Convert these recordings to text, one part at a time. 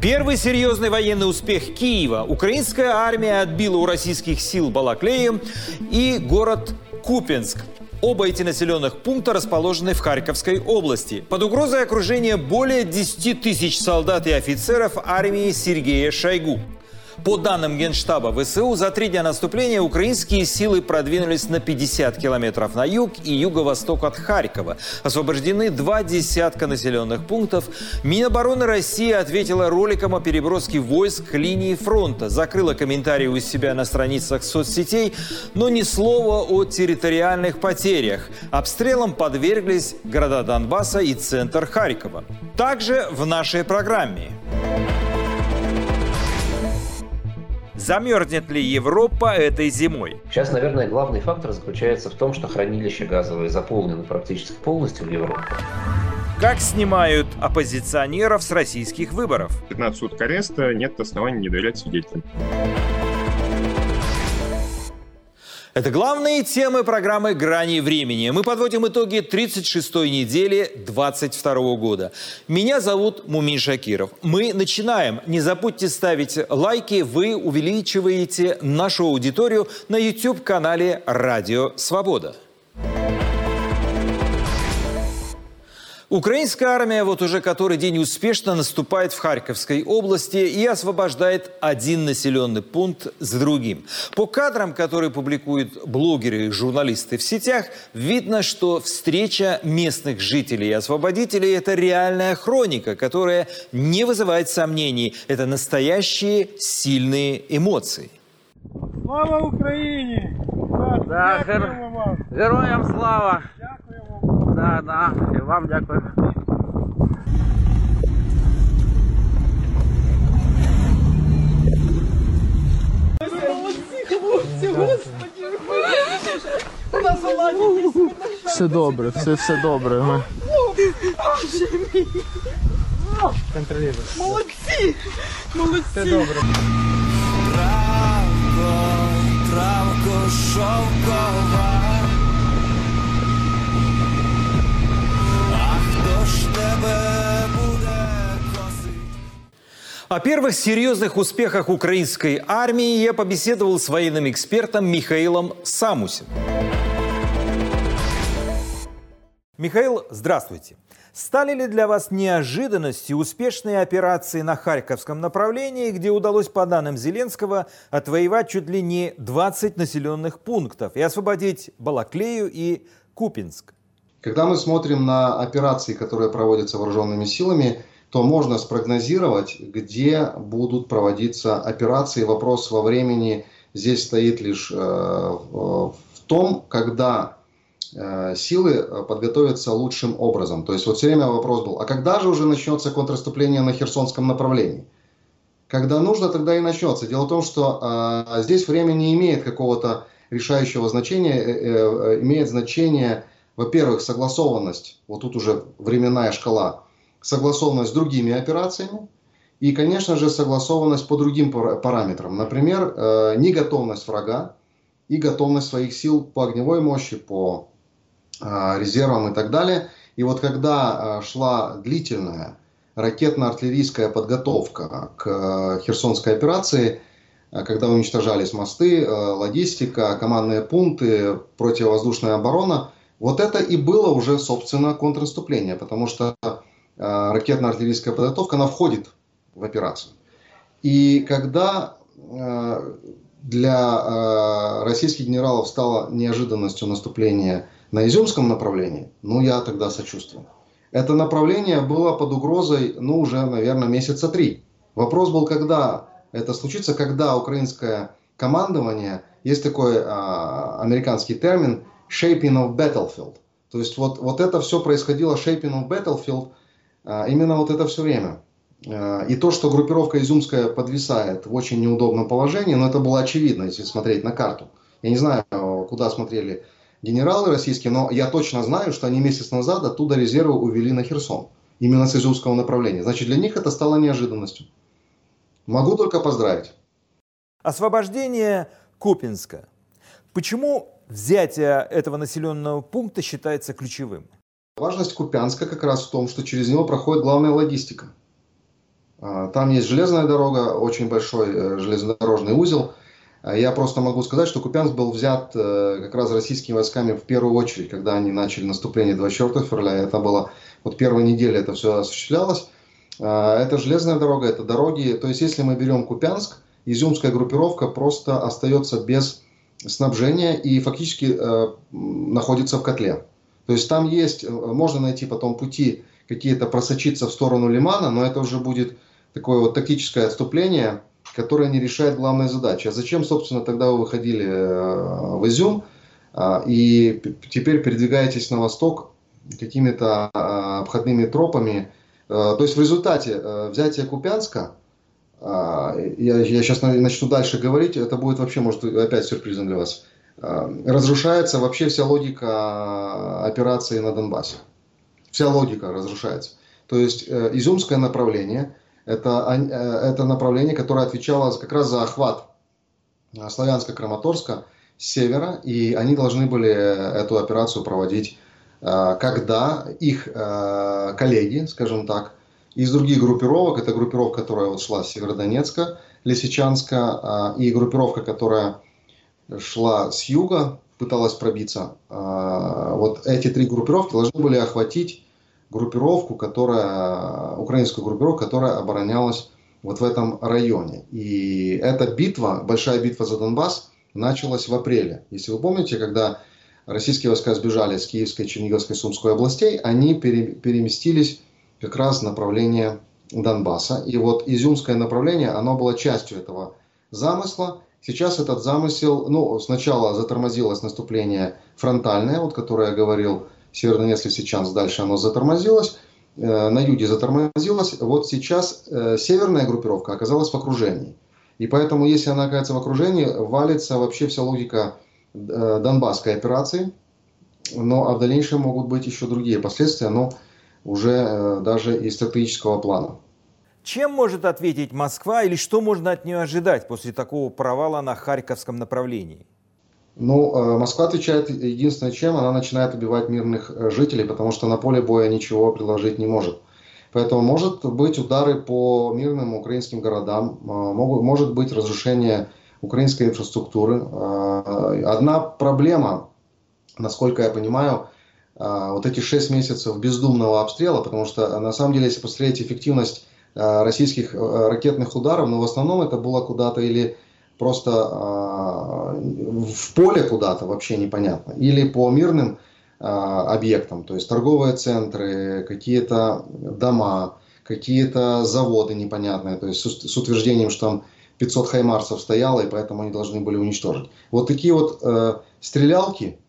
Первый серьезный военный успех Киева. Украинская армия отбила у российских сил Балаклею и город Купенск. Оба эти населенных пункта расположены в Харьковской области. Под угрозой окружения более 10 тысяч солдат и офицеров армии Сергея Шойгу. По данным Генштаба ВСУ, за 3 дня наступления украинские силы продвинулись на 50 километров на юг и юго-восток от Харькова. Освобождены 2 десятка населенных пунктов. Минобороны России ответила роликом о переброске войск к линии фронта. Закрыла комментарии у себя на страницах соцсетей, но ни слова о территориальных потерях. Обстрелам подверглись города Донбасса и центр Харькова. Также в нашей программе. Замерзнет ли Европа этой зимой? Сейчас, наверное, главный фактор заключается в том, что хранилища газовые заполнены практически полностью в Европе. Как снимают оппозиционеров с российских выборов? 15 суток ареста, нет оснований не доверять свидетелям. Это главные темы программы «Грани времени». Мы подводим итоги 36-й недели 2022 года. Меня зовут Мумин Шакиров. Мы начинаем. Не забудьте ставить лайки. Вы увеличиваете нашу аудиторию на YouTube-канале «Радио Свобода». Украинская армия вот уже который день успешно наступает в Харьковской области и освобождает один населенный пункт за другим. По кадрам, которые публикуют блогеры и журналисты в сетях, видно, что встреча местных жителей и освободителей – это реальная хроника, которая не вызывает сомнений. Это настоящие сильные эмоции. Слава Україні! Да, героям слава! Да, і вам дякую. Молодці, хлопці, господи! У нас оладі. Все добре, все добре. Боже мій! Контролюй. Молодці! Молодці! Все добре. Травко шовкова. О первых серьезных успехах украинской армии я побеседовал с военным экспертом Михаилом Самусем. Михаил, здравствуйте. Стали ли для вас неожиданностью успешные операции на Харьковском направлении, где удалось, по данным Зеленского, отвоевать чуть ли не 20 населенных пунктов и освободить Балаклею и Купенск? Когда мы смотрим на операции, которые проводятся вооруженными силами, то можно спрогнозировать, где будут проводиться операции. Вопрос во времени здесь стоит лишь в том, когда силы подготовятся лучшим образом. То есть вот все время вопрос был, а когда же уже начнется контрнаступление на Херсонском направлении? Когда нужно, тогда и начнется. Дело в том, что здесь время не имеет какого-то решающего значения, имеет значение, во-первых, согласованность, вот тут уже временная шкала, согласованность с другими операциями и, конечно же, согласованность по другим параметрам. Например, неготовность врага и готовность своих сил по огневой мощи, по резервам и так далее. И вот когда шла длительная ракетно-артиллерийская подготовка к Херсонской операции, когда уничтожались мосты, логистика, командные пункты, противовоздушная оборона, вот это и было уже, собственно, контрнаступление, потому что ракетно-артиллерийская подготовка, она входит в операцию. И когда для российских генералов стало неожиданностью наступление на Изюмском направлении, я тогда сочувствую. Это направление было под угрозой, уже, наверное, месяца 3. Вопрос был, когда это случится, когда украинское командование, есть такой американский термин «shaping of battlefield». То есть вот это все происходило, «shaping of battlefield», именно вот это все время. И то, что группировка Изюмская подвисает в очень неудобном положении, но это было очевидно, если смотреть на карту. Я не знаю, куда смотрели генералы российские, но я точно знаю, что они месяц назад оттуда резервы увели на Херсон. Именно с Изюмского направления. Значит, для них это стало неожиданностью. Могу только поздравить. Освобождение Купенска. Почему взятие этого населенного пункта считается ключевым? Важность Купянска как раз в том, что через него проходит главная логистика. Там есть железная дорога, очень большой железнодорожный узел. Я просто могу сказать, что Купянск был взят как раз российскими войсками в первую очередь, когда они начали наступление 24 февраля. Это было вот первой неделе это все осуществлялось. Это железная дорога, это дороги. То есть если мы берем Купянск, изюмская группировка просто остается без снабжения и фактически находится в котле. То есть там есть, можно найти потом пути какие-то просочиться в сторону лимана, но это уже будет такое вот тактическое отступление, которое не решает главной задачи. А зачем, собственно, тогда вы выходили в Изюм и теперь передвигаетесь на восток какими-то обходными тропами? То есть в результате взятия Купянска, я сейчас начну дальше говорить, это будет вообще, может, опять сюрпризом для вас, разрушается вообще вся логика операции на Донбассе. Вся логика разрушается. То есть изюмское направление, это направление, которое отвечало как раз за охват Славянска-Краматорска с севера, и они должны были эту операцию проводить, когда их коллеги, скажем так, из других группировок, это группировка, которая вот шла с Северодонецка, Лисичанска, и группировка, которая шла с юга, пыталась пробиться, вот эти три группировки должны были охватить группировку, украинскую группировку, которая оборонялась вот в этом районе. И эта битва, большая битва за Донбасс, началась в апреле. Если вы помните, когда российские войска сбежали с Киевской, Черниговской, Сумской областей, они переместились как раз в направление Донбасса. И вот изюмское направление, оно было частью этого замысла. Сейчас этот замысел, сначала затормозилось наступление фронтальное, вот которое я говорил, Северодонецк, Лисичанск, дальше оно затормозилось, на юге затормозилось. Вот сейчас северная группировка оказалась в окружении. И поэтому, если она оказывается в окружении, валится вообще вся логика донбасской операции. А в дальнейшем могут быть еще другие последствия, но уже даже из стратегического плана. Чем может ответить Москва или что можно от нее ожидать после такого провала на Харьковском направлении? Москва отвечает единственное, чем она начинает убивать мирных жителей, потому что на поле боя ничего предложить не может. Поэтому может быть удары по мирным украинским городам, может быть разрушение украинской инфраструктуры. Одна проблема, насколько я понимаю, вот эти 6 месяцев бездумного обстрела, потому что на самом деле, если посмотреть эффективность российских ракетных ударов, в основном это было куда-то или просто в поле куда-то, вообще непонятно, или по мирным объектам, то есть торговые центры, какие-то дома, какие-то заводы непонятные, то есть с утверждением, что там 500 хаймарсов стояло, и поэтому они должны были уничтожить. Вот такие вот стрелялки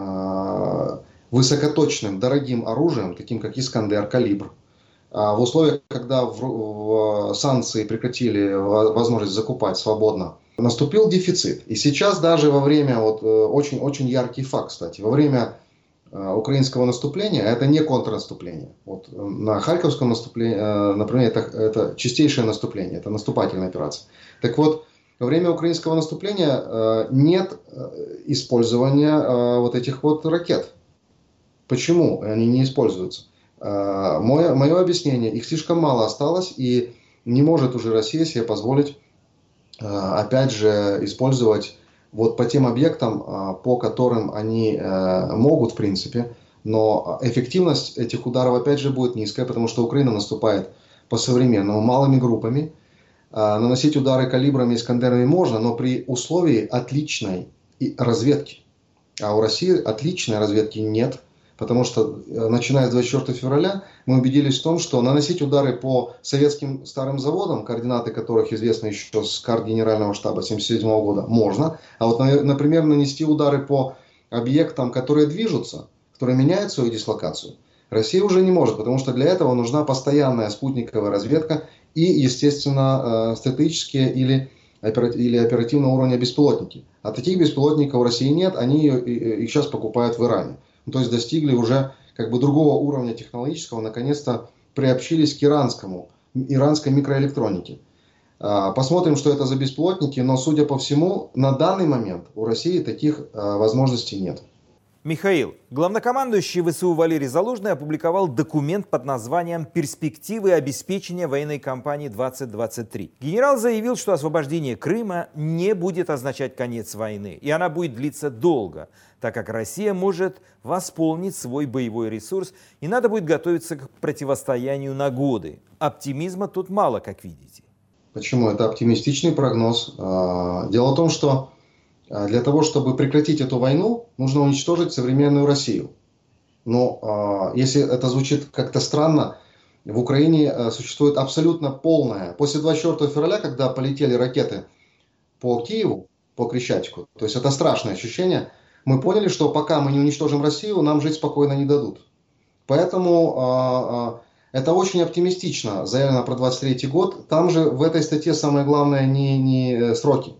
высокоточным, дорогим оружием, таким как Искандер, Калибр, в условиях, когда санкции прекратили возможность закупать свободно, наступил дефицит. И сейчас даже во время, очень яркий факт, кстати, во время украинского наступления, это не контрнаступление. Вот на Харьковском наступлении, например, это чистейшее наступление, это наступательная операция. Так вот, во время украинского наступления нет использования вот этих вот ракет. Почему они не используются? Мое объяснение, их слишком мало осталось, и не может уже Россия себе позволить, опять же, использовать вот по тем объектам, по которым они могут, в принципе, но эффективность этих ударов, опять же, будет низкая, потому что Украина наступает по-современному, малыми группами. Наносить удары калибрами, искандерами можно, но при условии отличной разведки. А у России отличной разведки нет. Потому что, начиная с 24 февраля, мы убедились в том, что наносить удары по советским старым заводам, координаты которых известны еще с карт Генерального штаба 1977 года, можно. А вот, например, нанести удары по объектам, которые движутся, которые меняют свою дислокацию, Россия уже не может, потому что для этого нужна постоянная спутниковая разведка и, естественно, стратегические или оперативного уровня беспилотники. А таких беспилотников в России нет, они их сейчас покупают в Иране. То есть достигли уже другого уровня технологического, наконец-то приобщились к иранской микроэлектронике. Посмотрим, что это за беспилотники, но, судя по всему, на данный момент у России таких возможностей нет. Михаил, главнокомандующий ВСУ Валерий Залужный опубликовал документ под названием «Перспективы обеспечения военной кампании 2023». Генерал заявил, что освобождение Крыма не будет означать конец войны, и она будет длиться долго, так как Россия может восполнить свой боевой ресурс, и надо будет готовиться к противостоянию на годы. Оптимизма тут мало, как видите. Почему? Это оптимистичный прогноз. Дело в том, что для того, чтобы прекратить эту войну, нужно уничтожить современную Россию. Но если это звучит как-то странно, в Украине существует абсолютно полная. После 24 февраля, когда полетели ракеты по Киеву, по Крещатику, то есть это страшное ощущение, мы поняли, что пока мы не уничтожим Россию, нам жить спокойно не дадут. Поэтому это очень оптимистично, заявлено про 23 год. Там же в этой статье самое главное не сроки,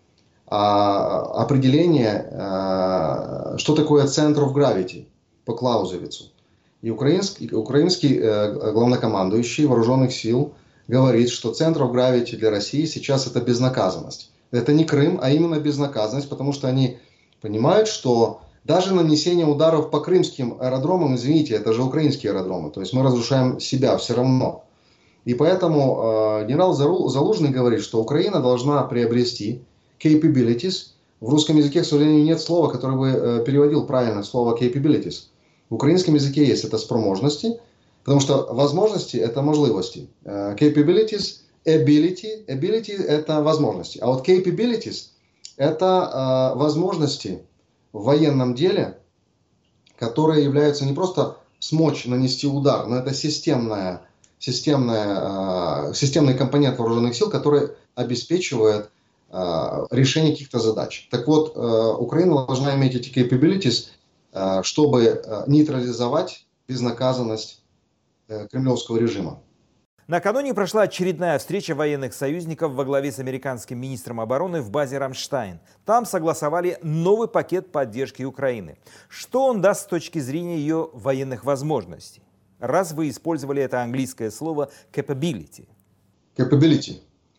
а определение, что такое center of gravity по Клаузевицу. И украинский главнокомандующий вооруженных сил говорит, что center of gravity для России сейчас это безнаказанность. Это не Крым, а именно безнаказанность, потому что они понимают, что даже нанесение ударов по крымским аэродромам, извините, это же украинские аэродромы, то есть мы разрушаем себя все равно. И поэтому генерал Залужный говорит, что Украина должна приобрести capabilities. В русском языке, к сожалению, нет слова, которое бы переводил правильно слово capabilities. В украинском языке есть это спроможности, потому что возможности – это можливости. Capabilities, ability – это возможности. А вот capabilities – это возможности в военном деле, которые являются не просто смочь нанести удар, но это системный компонент вооруженных сил, который обеспечивает решение каких-то задач. Так вот, Украина должна иметь эти capabilities, чтобы нейтрализовать безнаказанность кремлевского режима. Накануне прошла очередная встреча военных союзников во главе с американским министром обороны в базе «Рамштайн». Там согласовали новый пакет поддержки Украины. Что он даст с точки зрения ее военных возможностей? Раз вы использовали это английское слово «capability». Capability.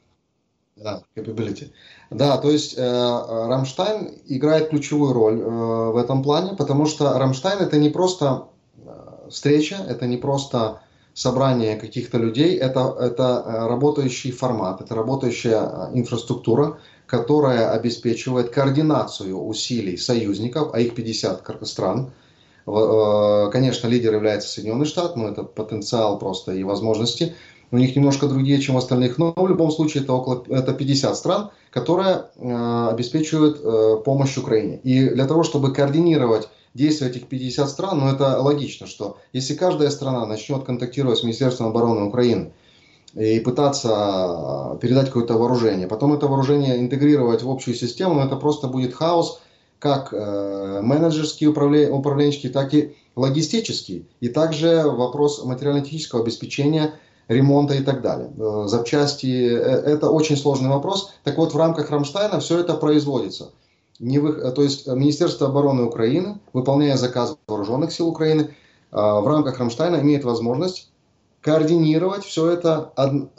Да, capability. Да, то есть Рамштайн играет ключевую роль в этом плане, потому что Рамштайн это не просто встреча, это не просто собрание каких-то людей, это работающий формат, это работающая инфраструктура, которая обеспечивает координацию усилий союзников, а их 50 стран. Конечно, лидер является Соединенные Штаты, но это потенциал просто и возможности. У них немножко другие, чем у остальных, но в любом случае это 50 стран, которые обеспечивают помощь Украине. И для того, чтобы координировать действия этих 50 стран, ну это логично, что если каждая страна начнет контактировать с Министерством обороны Украины и пытаться передать какое-то вооружение, потом это вооружение интегрировать в общую систему, ну это просто будет хаос, как менеджерский, управленческий, так и логистический. И также вопрос материально-технического обеспечения, ремонта и так далее. Запчасти, это очень сложный вопрос. Так вот, в рамках Рамштайна все это производится. То есть Министерство обороны Украины, выполняя заказ вооруженных сил Украины, в рамках Рамштайна имеет возможность координировать все это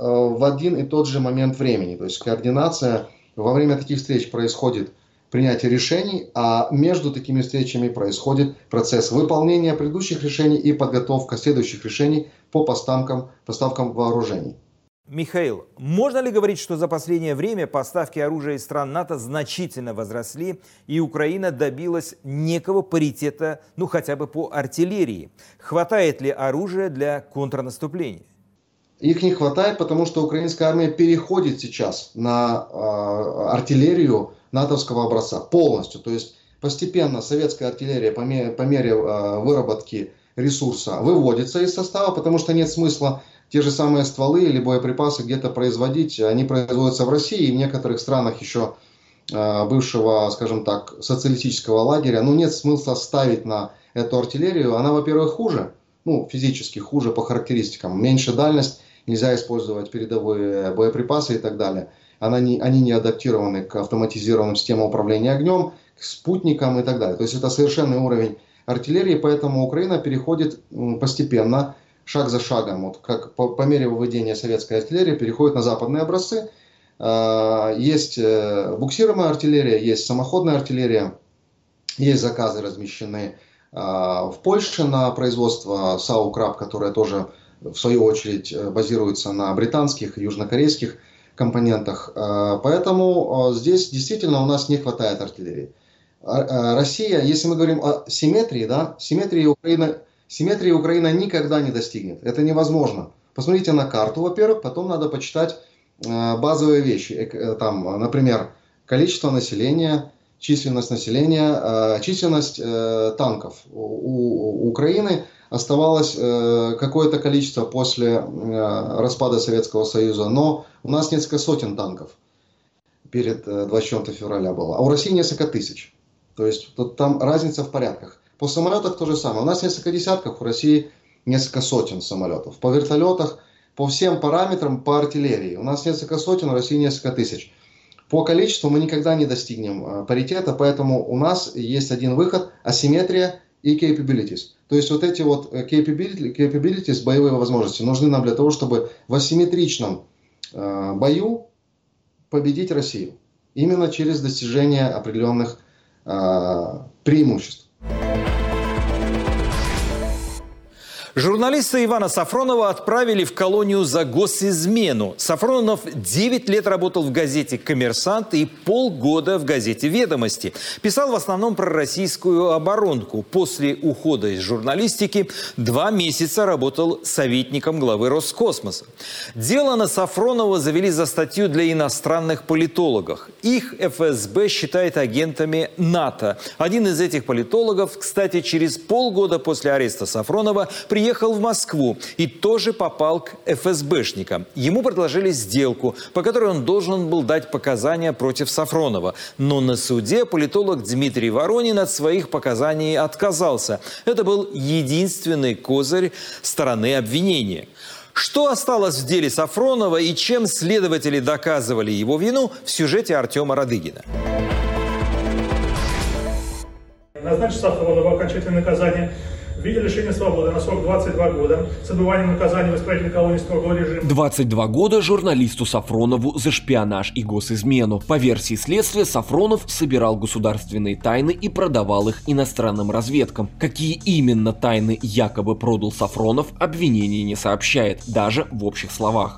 в один и тот же момент времени. То есть координация во время таких встреч происходит принятие решений, а между такими встречами происходит процесс выполнения предыдущих решений и подготовка следующих решений по поставкам вооружений. Михаил, можно ли говорить, что за последнее время поставки оружия из стран НАТО значительно возросли, и Украина добилась некого паритета, ну хотя бы по артиллерии? Хватает ли оружия для контрнаступления? Их не хватает, потому что украинская армия переходит сейчас на артиллерию натовского образца полностью. То есть постепенно советская артиллерия по мере выработки ресурса выводится из состава, потому что нет смысла те же самые стволы или боеприпасы где-то производить. Они производятся в России и в некоторых странах еще бывшего, скажем так, социалистического лагеря. Ну, нет смысла ставить на эту артиллерию. Она, во-первых, хуже, ну, физически хуже по характеристикам. Меньше дальность, нельзя использовать передовые боеприпасы и так далее. Они не адаптированы к автоматизированным системам управления огнем, к спутникам и так далее. То есть это совершенный уровень артиллерии, поэтому Украина переходит постепенно, шаг за шагом, вот как по мере выведения советской артиллерии, переходит на западные образцы. Есть буксируемая артиллерия, есть самоходная артиллерия. Есть заказы размещены в Польше на производство САУ-КРАБ, которое тоже в свою очередь базируется на британских и южнокорейских компонентах. Поэтому здесь действительно у нас не хватает артиллерии. Россия, если мы говорим о симметрии, да, симметрии Украина никогда не достигнет. Это невозможно. Посмотрите на карту, во-первых, потом надо почитать базовые вещи. Там, например, количество населения, численность населения, численность танков. У Украины оставалось какое-то количество после распада Советского Союза, но у нас несколько сотен танков перед 24 февраля было, а у России несколько тысяч. То есть там разница в порядках. По самолетах то же самое. У нас несколько десятков, у России несколько сотен самолетов. По вертолетах, по всем параметрам, по артиллерии. У нас несколько сотен, у России несколько тысяч. По количеству мы никогда не достигнем паритета, поэтому у нас есть один выход – асимметрия и capabilities. То есть вот эти вот capabilities, боевые возможности, нужны нам для того, чтобы в асимметричном бою победить Россию. Именно через достижение определенных преимуществ. Журналиста Ивана Сафронова отправили в колонию за госизмену. Сафронов 9 лет работал в газете «Коммерсант» и полгода в газете «Ведомости». Писал в основном про российскую оборонку. После ухода из журналистики 2 месяца работал советником главы Роскосмоса. Дело на Сафронова завели за статью для иностранных политологов. Их ФСБ считает агентами НАТО. Один из этих политологов, кстати, через полгода после ареста Сафронова приехал в Москву и тоже попал к ФСБшникам. Ему предложили сделку, по которой он должен был дать показания против Сафронова. Но на суде политолог Дмитрий Воронин от своих показаний отказался. Это был единственный козырь стороны обвинения. Что осталось в деле Сафронова и чем следователи доказывали его вину, в сюжете Артема Радыгина. Назначить Сафронову окончательное наказание в виде лишения свободы на срок 22 года с отбыванием наказания в исправительной колонии строгого режима. 22 года журналисту Сафронову за шпионаж и госизмену. По версии следствия, Сафронов собирал государственные тайны и продавал их иностранным разведкам. Какие именно тайны якобы продал Сафронов, обвинение не сообщает, даже в общих словах.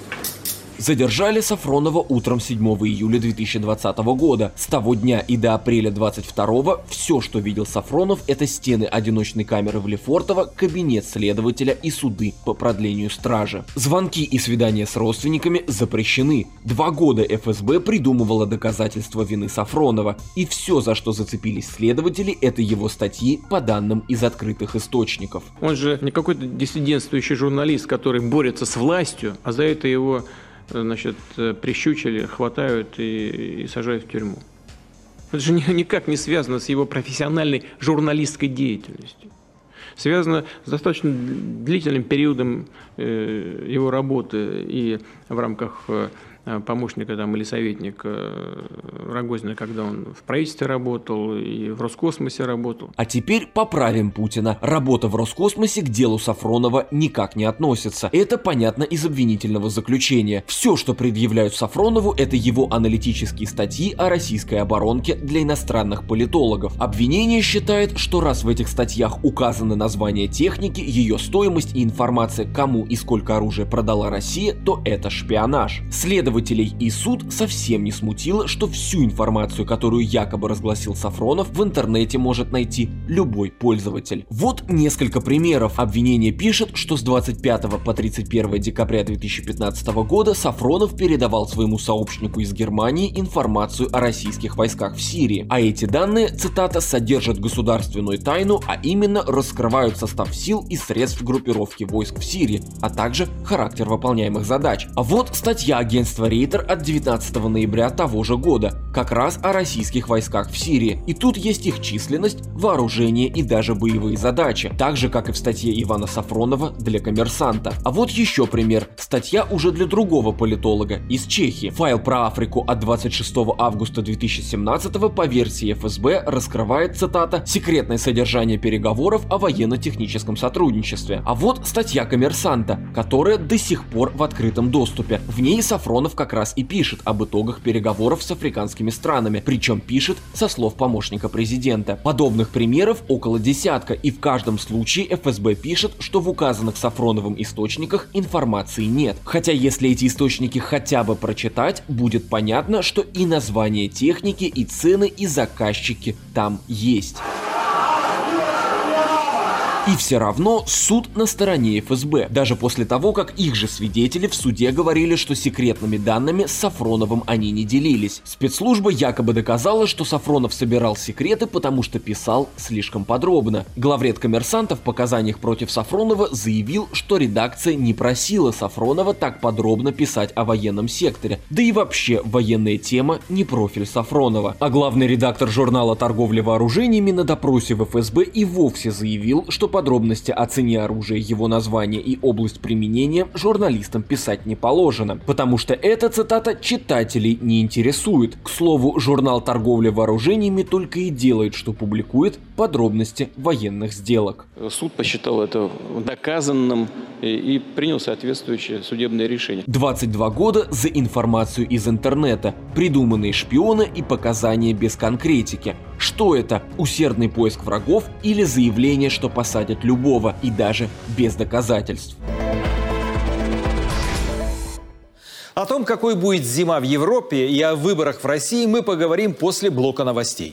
Задержали Сафронова утром 7 июля 2020 года. С того дня и до апреля 22-го все, что видел Сафронов, это стены одиночной камеры в Лефортово, кабинет следователя и суды по продлению стражи. Звонки и свидания с родственниками запрещены. 2 года ФСБ придумывала доказательства вины Сафронова. И все, за что зацепились следователи, это его статьи по данным из открытых источников. Он же не какой-то диссидентствующий журналист, который борется с властью, а за это его прищучили, хватают и сажают в тюрьму. Это же никак не связано с его профессиональной журналистской деятельностью. Связано с достаточно длительным периодом его работы и в рамках помощника или советника Рогозина, когда он в правительстве работал и в Роскосмосе работал. А теперь поправим Путина. Работа в Роскосмосе к делу Сафронова никак не относится. Это понятно из обвинительного заключения. Все, что предъявляют Сафронову, это его аналитические статьи о российской оборонке для иностранных политологов. Обвинение считает, что раз в этих статьях указаны названия техники, ее стоимость и информация, кому и сколько оружия продала Россия, то это шпионаж. Следователей и суд совсем не смутило, что всю информацию, которую якобы разгласил Сафронов, в интернете может найти любой пользователь. Вот несколько примеров. Обвинение пишет, что с 25 по 31 декабря 2015 года Сафронов передавал своему сообщнику из Германии информацию о российских войсках в Сирии. А эти данные, цитата, содержат государственную тайну, а именно раскрывают состав сил и средств группировки войск в Сирии, а также характер выполняемых задач. А вот статья агентства Рейтер от 19 ноября того же года, как раз о российских войсках в Сирии. И тут есть их численность, вооружение и даже боевые задачи, так же как и в статье Ивана Сафронова для «Коммерсанта». А вот еще пример. Статья уже для другого политолога из Чехии. Файл про Африку от 26 августа 2017 по версии ФСБ раскрывает, цитата, секретное содержание переговоров о военно-техническом сотрудничестве. А вот статья «Коммерсанта», которая до сих пор в открытом доступе. В ней Сафронов Сафронов как раз и пишет об итогах переговоров с африканскими странами, причем пишет со слов помощника президента. Подобных примеров около десятка, и в каждом случае ФСБ пишет, что в указанных Сафроновым источниках информации нет. Хотя если эти источники хотя бы прочитать, будет понятно, что и название техники, и цены, и заказчики там есть. И все равно суд на стороне ФСБ, даже после того, как их же свидетели в суде говорили, что секретными данными с Сафроновым они не делились. Спецслужба якобы доказала, что Сафронов собирал секреты, потому что писал слишком подробно. Главред «Коммерсанта» в показаниях против Сафронова заявил, что редакция не просила Сафронова так подробно писать о военном секторе, да и вообще военная тема не профиль Сафронова. А главный редактор журнала «Торговля вооружениями» на допросе в ФСБ и вовсе заявил, что подробности о цене оружия, его название и область применения журналистам писать не положено, потому что эта цитата читателей не интересует. К слову, журнал «Торговля вооружениями» только и делает, что публикует подробности военных сделок. Суд посчитал это доказанным и принял соответствующее судебное решение. 22 года за информацию из интернета, придуманные шпионы и показания без конкретики. Что это? Усердный поиск врагов или заявление, что посадят любого, и даже без доказательств? О том, какой будет зима в Европе, и о выборах в России мы поговорим после блока новостей.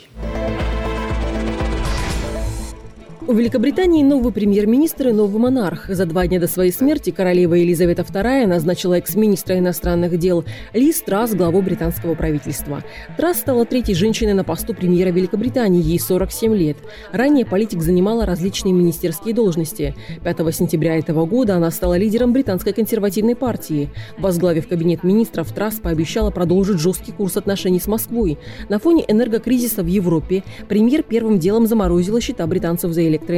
У Великобритании новый премьер-министр и новый монарх. За 2 дня до своей смерти королева Елизавета II назначила экс-министра иностранных дел Лиз Трасс главой британского правительства. Трасс стала 3-й женщиной на посту премьера Великобритании, ей 47 лет. Ранее политик занимала различные министерские должности. 5 сентября этого года она стала лидером британской консервативной партии. Возглавив кабинет министров, Трасс пообещала продолжить жесткий курс отношений с Москвой. На фоне энергокризиса в Европе премьер первым делом заморозила счета британцев за электроэнергию.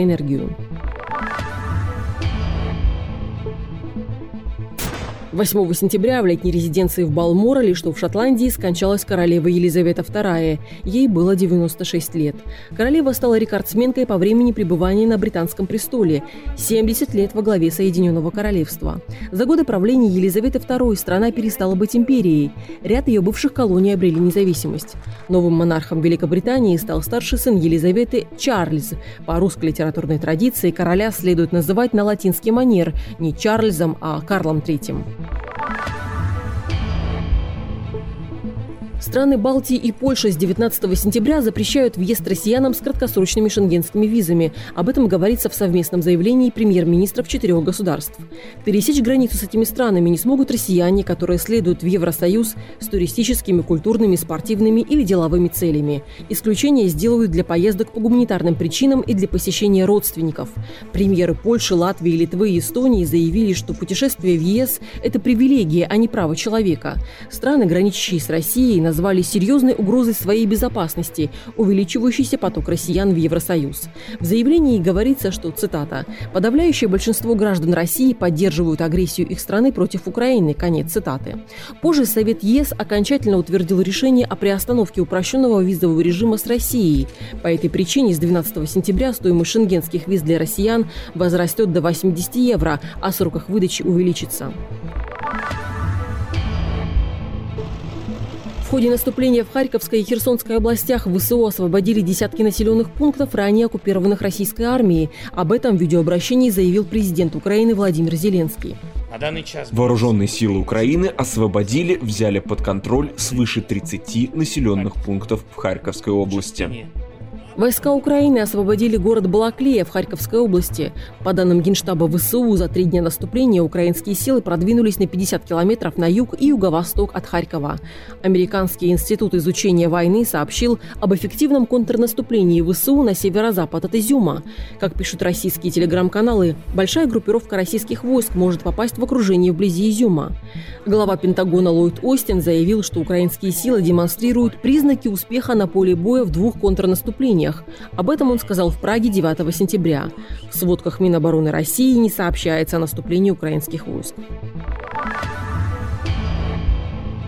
8 сентября в летней резиденции в Балморале, что в Шотландии, скончалась королева Елизавета II. Ей было 96 лет. Королева стала рекордсменкой по времени пребывания на британском престоле – 70 лет во главе Соединенного Королевства. За годы правления Елизаветы II страна перестала быть империей. Ряд ее бывших колоний обрели независимость. Новым монархом Великобритании стал старший сын Елизаветы Чарльз. По русской литературной традиции короля следует называть на латинский манер не Чарльзом, а Карлом III. Страны Балтии и Польша с 19 сентября запрещают въезд россиянам с краткосрочными шенгенскими визами. Об этом говорится в совместном заявлении премьер-министров 4 государств. Пересечь границу с этими странами не смогут россияне, которые следуют в Евросоюз с туристическими, культурными, спортивными или деловыми целями. Исключения сделают для поездок по гуманитарным причинам и для посещения родственников. Премьеры Польши, Латвии, Литвы и Эстонии заявили, что путешествие в ЕС – это привилегия, а не право человека. Страны, граничащие с Россией, назвали серьезной угрозой своей безопасности увеличивающийся поток россиян в Евросоюз. В заявлении говорится, что, цитата, «подавляющее большинство граждан России поддерживают агрессию их страны против Украины», конец цитаты. Позже Совет ЕС окончательно утвердил решение о приостановке упрощенного визового режима с Россией. По этой причине с 12 сентября стоимость шенгенских виз для россиян возрастет до 80 евро, а срок их выдачи увеличится. В ходе наступления в Харьковской и Херсонской областях ВСУ освободили десятки населенных пунктов, ранее оккупированных российской армией. Об этом в видеообращении заявил президент Украины Владимир Зеленский. Вооруженные силы Украины освободили, взяли под контроль свыше 30 населенных пунктов в Харьковской области. Войска Украины освободили город Балаклея в Харьковской области. По данным Генштаба ВСУ, за 3 дня наступления украинские силы продвинулись на 50 километров на юг и юго-восток от Харькова. Американский институт изучения войны сообщил об эффективном контрнаступлении ВСУ на северо-запад от Изюма. Как пишут российские телеграм-каналы, большая группировка российских войск может попасть в окружение вблизи Изюма. Глава Пентагона Ллойд Остин заявил, что украинские силы демонстрируют признаки успеха на поле боя в 2 контрнаступлениях. Об этом он сказал в Праге 9 сентября. В сводках Минобороны России не сообщается о наступлении украинских войск.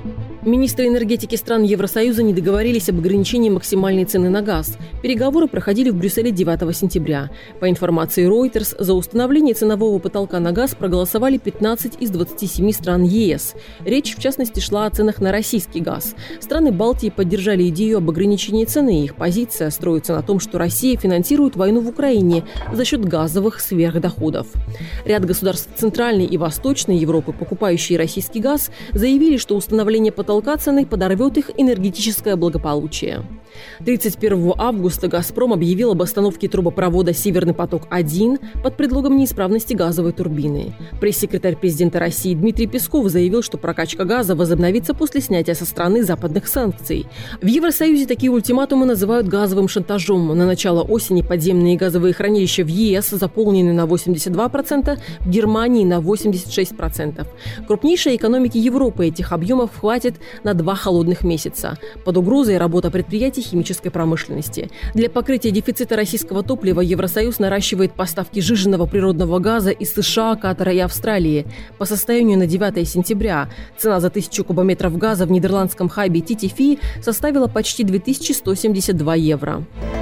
Министры энергетики стран Евросоюза не договорились об ограничении максимальной цены на газ. Переговоры проходили в Брюсселе 9 сентября. По информации Reuters, за установление ценового потолка на газ проголосовали 15 из 27 стран ЕС. Речь, в частности, шла о ценах на российский газ. Страны Балтии поддержали идею об ограничении цены. Их позиция строится на том, что Россия финансирует войну в Украине за счет газовых сверхдоходов. Ряд государств Центральной и Восточной Европы, покупающие российский газ, заявили, что установление потолка цены подорвет их энергетическое благополучие. 31 августа «Газпром» объявил об остановке трубопровода «Северный поток-1» под предлогом неисправности газовой турбины. Пресс-секретарь президента России Дмитрий Песков заявил, что прокачка газа возобновится после снятия со страны западных санкций. В Евросоюзе такие ультиматумы называют газовым шантажом. На начало осени подземные газовые хранилища в ЕС заполнены на 82%, в Германии на 86%. Крупнейшей экономики Европы этих объемов хватит на 2 холодных месяца. Под угрозой работа предприятий химической промышленности. Для покрытия дефицита российского топлива Евросоюз наращивает поставки сжиженного природного газа из США, Катара и Австралии. По состоянию на 9 сентября цена за 1000 кубометров газа в нидерландском хабе TTF составила почти 2172 евро.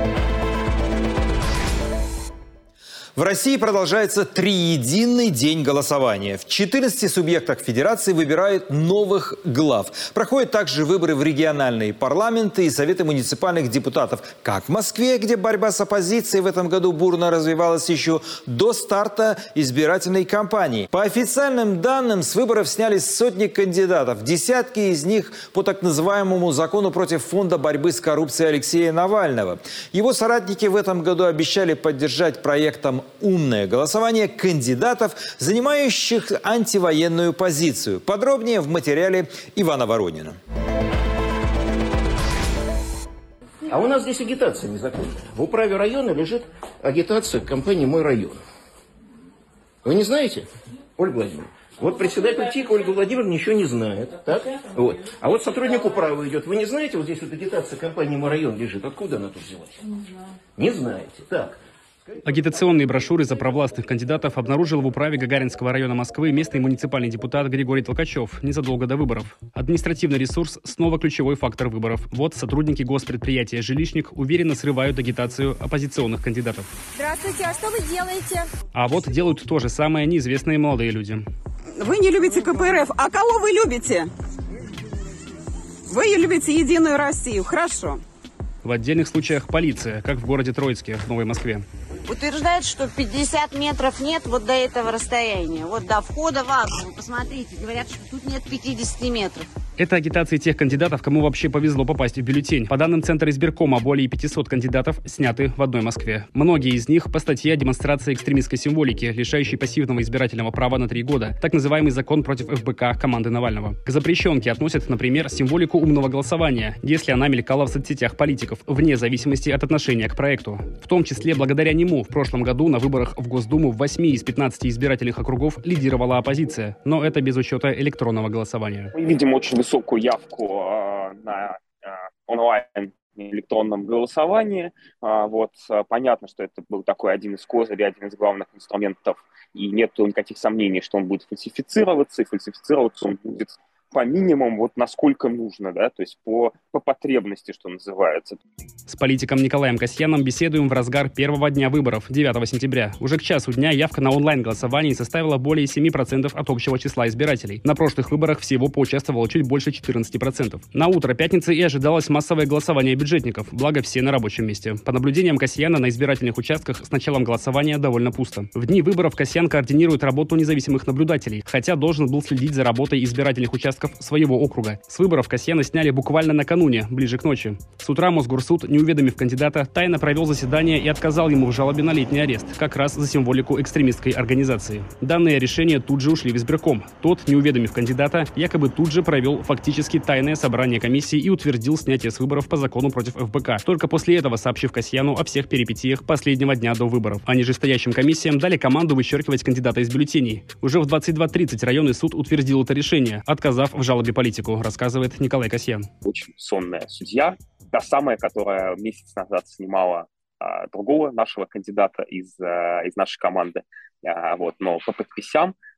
В России продолжается триединый день голосования. В 14 субъектах федерации выбирают новых глав. Проходят также выборы в региональные парламенты и советы муниципальных депутатов. Как в Москве, где борьба с оппозицией в этом году бурно развивалась еще до старта избирательной кампании. По официальным данным, с выборов снялись сотни кандидатов. Десятки из них по так называемому закону против фонда борьбы с коррупцией Алексея Навального. Его соратники в этом году обещали поддержать проектом «Умное голосование» кандидатов, занимающих антивоенную позицию. Подробнее в материале Ивана Воронина. А у нас здесь агитация незаконная. В управе района лежит агитация компании «Мой район». Вы не знаете, Ольга Владимировна? Вот председатель ТИК Ольга Владимировна ничего не знает. Так? Вот. А вот сотрудник управы идет. Вы не знаете, вот здесь вот агитация компании «Мой район» лежит. Откуда она тут взялась? Не знаю. Не знаете. Так. Агитационные брошюры за провластных кандидатов обнаружил в управе Гагаринского района Москвы местный муниципальный депутат Григорий Толкачев незадолго до выборов. Административный ресурс снова ключевой фактор выборов. Вот сотрудники госпредприятия «Жилищник» уверенно срывают агитацию оппозиционных кандидатов. Здравствуйте, а что вы делаете? А вот делают то же самое неизвестные молодые люди. Вы не любите КПРФ, а кого вы любите? Вы любите Единую Россию, хорошо. В отдельных случаях полиция, как в городе Троицке, в Новой Москве. Утверждает, что 50 метров нет вот до этого расстояния. Вот до входа в арку. Посмотрите, говорят, что тут нет 50 метров. Это агитации тех кандидатов, кому вообще повезло попасть в бюллетень. По данным Центра избиркома, более 500 кандидатов сняты в одной Москве. Многие из них по статье о демонстрации экстремистской символики, лишающей пассивного избирательного права на 3 года. Так называемый закон против ФБК команды Навального. К запрещенке относят, например, символику умного голосования, если она мелькала в соцсетях политиков, вне зависимости от отношения к проекту. В том числе благодаря нему в прошлом году на выборах в Госдуму в 8 из 15 избирательных округов лидировала оппозиция. Но это без учета электронного голосования. Мы видим очень высокую явку на онлайн электронном голосовании. Понятно, что это был такой один из козырей, один из главных инструментов, и нет никаких сомнений, что он будет фальсифицироваться, и фальсифицироваться он будет по минимуму, насколько нужно, да, то есть по потребности, что называется. С политиком Николаем Касьяном беседуем в разгар первого дня выборов, 9 сентября. Уже к часу дня явка на онлайн-голосовании составила более 7% от общего числа избирателей. На прошлых выборах всего поучаствовало чуть больше 14%. На утро пятницы и ожидалось массовое голосование бюджетников, благо все на рабочем месте. По наблюдениям Касьяна, на избирательных участках с началом голосования довольно пусто. В дни выборов Касьян координирует работу независимых наблюдателей, хотя должен был следить за работой избирательных участков своего округа. С выборов Касьяна сняли буквально накануне, ближе к ночи. С утра Мосгорсуд, не уведомив кандидата, тайно провел заседание и отказал ему в жалобе на летний арест, как раз за символику экстремистской организации. Данные решения тут же ушли в избирком. Тот, не уведомив кандидата, якобы тут же провел фактически тайное собрание комиссии и утвердил снятие с выборов по закону против ФБК. Только после этого сообщив Касьяну о всех перипетиях последнего дня до выборов. А нижестоящим комиссиям дали команду вычеркивать кандидата из бюллетеней. Уже в 22:30 районный суд утвердил это решение, отказав в жалобе политику, рассказывает Николай Касьян. Очень сонная судья, та самая, которая месяц назад снимала другого нашего кандидата из нашей команды. Но по подписям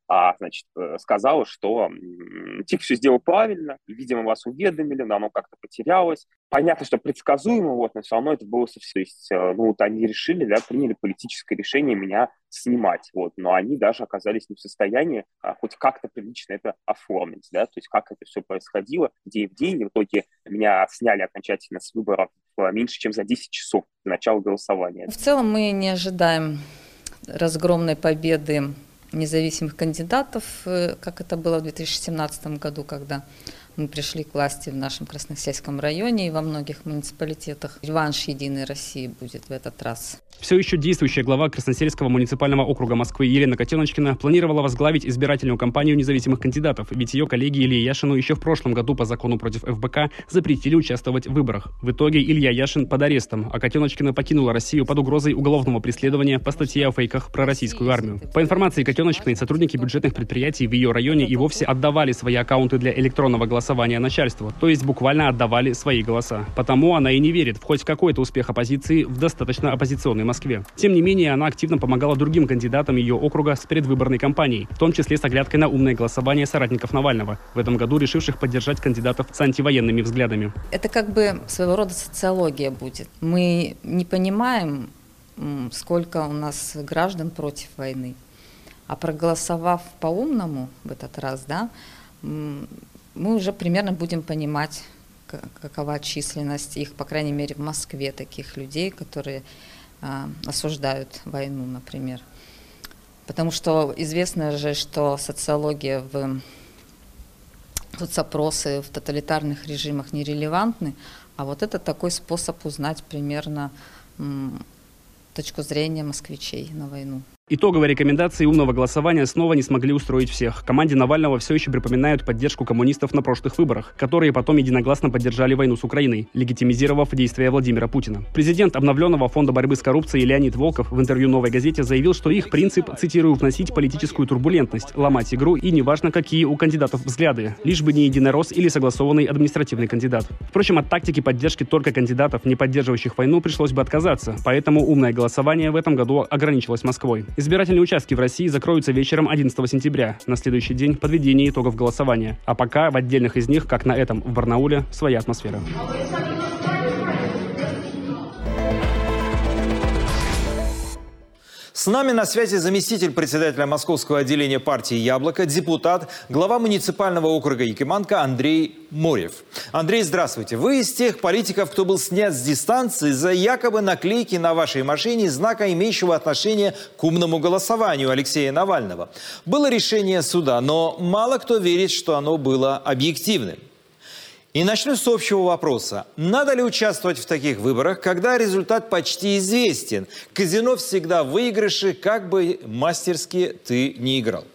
значит, сказала, что ТИК все сделал правильно, видимо, вас уведомили, но оно как-то потерялось. Понятно, что предсказуемо, но все равно это было совсем... То есть, они решили, приняли политическое решение меня снимать, но они даже оказались не в состоянии хоть как-то прилично это оформить, то есть как это все происходило день в день, и в итоге меня сняли окончательно с выборов меньше, чем за 10 часов до начала голосования. В целом мы не ожидаем разгромной победы независимых кандидатов, как это было в 2017 году, когда мы пришли к власти в нашем Красносельском районе и во многих муниципалитетах. Реванш «Единой России» будет в этот раз. Все еще действующая глава Красносельского муниципального округа Москвы Елена Котеночкина планировала возглавить избирательную кампанию независимых кандидатов, ведь ее коллеге Илье Яшину еще в прошлом году по закону против ФБК запретили участвовать в выборах. В итоге Илья Яшин под арестом, а Котеночкина покинула Россию под угрозой уголовного преследования по статье о фейках про российскую армию. По информации Котеночкиной, сотрудники бюджетных предприятий в ее районе и вовсе отдавали свои аккаунты для электронного голосования начальству, то есть буквально отдавали свои голоса. Потому она и не верит в хоть какой-то успех оппозиции в достаточно оппозиционной Москве. Тем не менее, она активно помогала другим кандидатам ее округа с предвыборной кампанией, в том числе с оглядкой на умное голосование соратников Навального, в этом году решивших поддержать кандидатов с антивоенными взглядами. Это как бы своего рода социология будет. Мы не понимаем, сколько у нас граждан против войны, а проголосовав по-умному в этот раз, мы уже примерно будем понимать, какова численность их, по крайней мере, в Москве, таких людей, которые осуждают войну, например. Потому что известно же, что социология соцопросы в тоталитарных режимах нерелевантны, а вот это такой способ узнать примерно точку зрения москвичей на войну. Итоговые рекомендации умного голосования снова не смогли устроить всех. Команде Навального все еще припоминают поддержку коммунистов на прошлых выборах, которые потом единогласно поддержали войну с Украиной, легитимизировав действия Владимира Путина. Президент обновленного фонда борьбы с коррупцией Леонид Волков в интервью «Новой газете» заявил, что их принцип, цитирую, «вносить политическую турбулентность, ломать игру и неважно, какие у кандидатов взгляды, лишь бы не единорос или согласованный административный кандидат». Впрочем, от тактики поддержки только кандидатов, не поддерживающих войну, пришлось бы отказаться, поэтому умное голосование в этом году ограничилось Москвой. Избирательные участки в России закроются вечером 11 сентября, на следующий день подведения итогов голосования. А пока в отдельных из них, как на этом в Барнауле, своя атмосфера. С нами на связи заместитель председателя Московского отделения партии «Яблоко», депутат, глава муниципального округа Якиманка Андрей Морев. Андрей, здравствуйте. Вы из тех политиков, кто был снят с дистанции за якобы наклейки на вашей машине знака, имеющего отношение к умному голосованию Алексея Навального. Было решение суда, но мало кто верит, что оно было объективным. И начну с общего вопроса. Надо ли участвовать в таких выборах, когда результат почти известен? Казино всегда в выигрыше, как бы мастерски ты ни играл.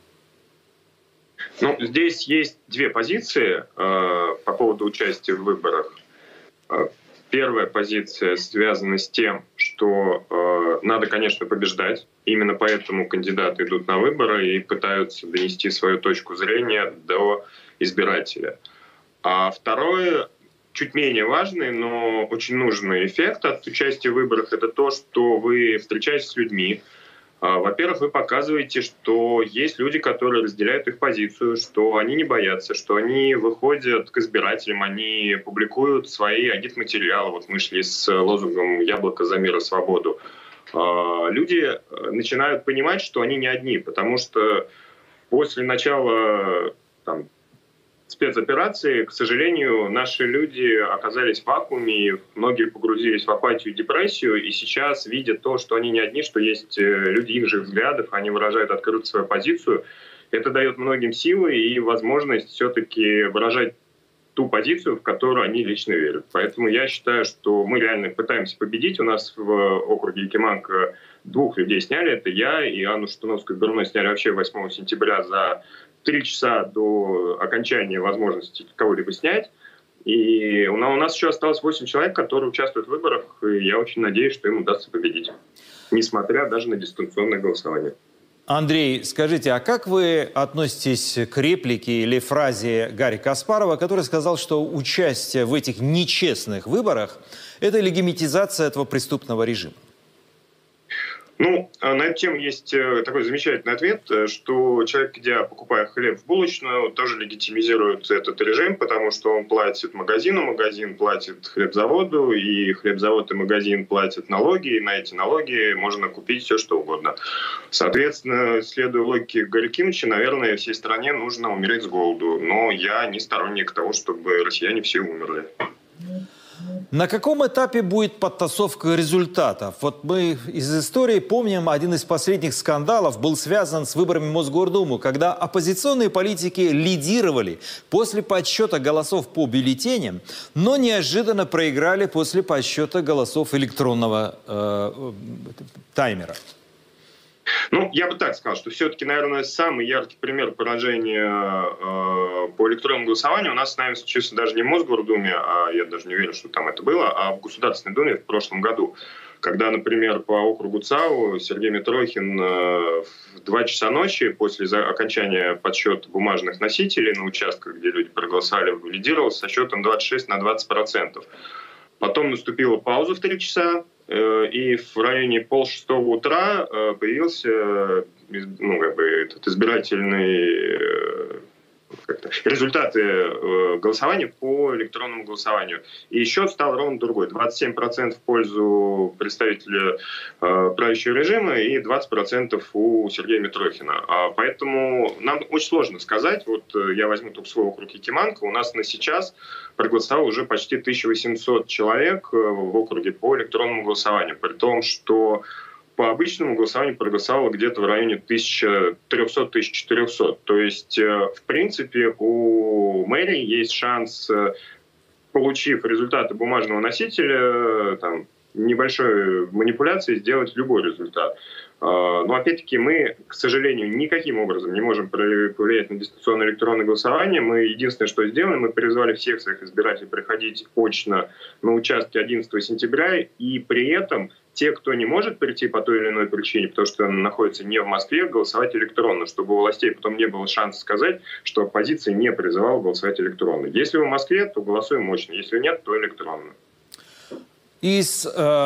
Здесь есть две позиции по поводу участия в выборах. Первая позиция связана с тем, что надо, конечно, побеждать. Именно поэтому кандидаты идут на выборы и пытаются донести свою точку зрения до избирателя. А второе, чуть менее важный, но очень нужный эффект от участия в выборах – это то, что вы встречаетесь с людьми. Во-первых, вы показываете, что есть люди, которые разделяют их позицию, что они не боятся, что они выходят к избирателям, они публикуют свои агитматериалы. Вот мы шли с лозунгом «Яблоко за мир и свободу». Люди начинают понимать, что они не одни, потому что после начала спецоперации, к сожалению, наши люди оказались в вакууме, и многие погрузились в апатию и депрессию, и сейчас видят то, что они не одни, что есть люди их же взглядов, они выражают открыто свою позицию. Это дает многим силы и возможность все-таки выражать ту позицию, в которую они лично верят. Поэтому я считаю, что мы реально пытаемся победить. У нас в округе Якиманка 2 людей сняли, это я и Анну Шатуновскую-Берной сняли вообще 8 сентября за 3 часа до окончания возможности кого-либо снять. И у нас еще осталось 8 человек, которые участвуют в выборах, и я очень надеюсь, что им удастся победить, несмотря даже на дистанционное голосование. Андрей, скажите, а как вы относитесь к реплике или фразе Гарри Каспарова, который сказал, что участие в этих нечестных выборах – это легитимизация этого преступного режима? Ну, на эту тему есть такой замечательный ответ, что человек, идя, покупая хлеб в булочную, тоже легитимизирует этот режим, потому что он платит магазину, магазин платит хлебзаводу, и хлебзавод и магазин платят налоги, и на эти налоги можно купить все, что угодно. Соответственно, следуя логике Гарри Кимовича, наверное, всей стране нужно умереть с голоду. Но я не сторонник того, чтобы россияне все умерли. На каком этапе будет подтасовка результатов? Вот мы из истории помним, один из последних скандалов был связан с выборами в Мосгордуму, когда оппозиционные политики лидировали после подсчета голосов по бюллетеням, но неожиданно проиграли после подсчета голосов электронного таймера. Ну, я бы так сказал, что все-таки, наверное, самый яркий пример поражения по электронному голосованию у нас с нами случился даже не в Мосгордуме, а я даже не уверен, что там это было, а в Государственной Думе в прошлом году. Когда, например, по округу ЦАУ Сергей Митрохин в 2 часа ночи после окончания подсчета бумажных носителей на участках, где люди проголосовали, лидировал со счетом 26 на 20%. Потом наступила пауза в 3 часа, и в районе 5:30 утра появился этот избирательный результаты голосования по электронному голосованию. И счет стал ровно другой. 27% в пользу представителя правящего режима и 20% у Сергея Митрохина. Поэтому нам очень сложно сказать. Вот я возьму только свой округ Якиманка. У нас на сейчас проголосовало уже почти 1800 человек в округе по электронному голосованию. При том, что по обычному голосованию проголосовало где-то в районе 1300-1400. То есть, в принципе, у мэрии есть шанс, получив результаты бумажного носителя, небольшой манипуляцией сделать любой результат. Но опять-таки мы, к сожалению, никаким образом не можем повлиять на дистанционное электронное голосование. Мы единственное, что сделали, мы призвали всех своих избирателей приходить очно на участки 11 сентября, и при этом те, кто не может прийти по той или иной причине, потому что находится не в Москве, голосовать электронно, чтобы у властей потом не было шанса сказать, что оппозиция не призывала голосовать электронно. Если вы в Москве, то голосуем очно, если нет, то электронно. Из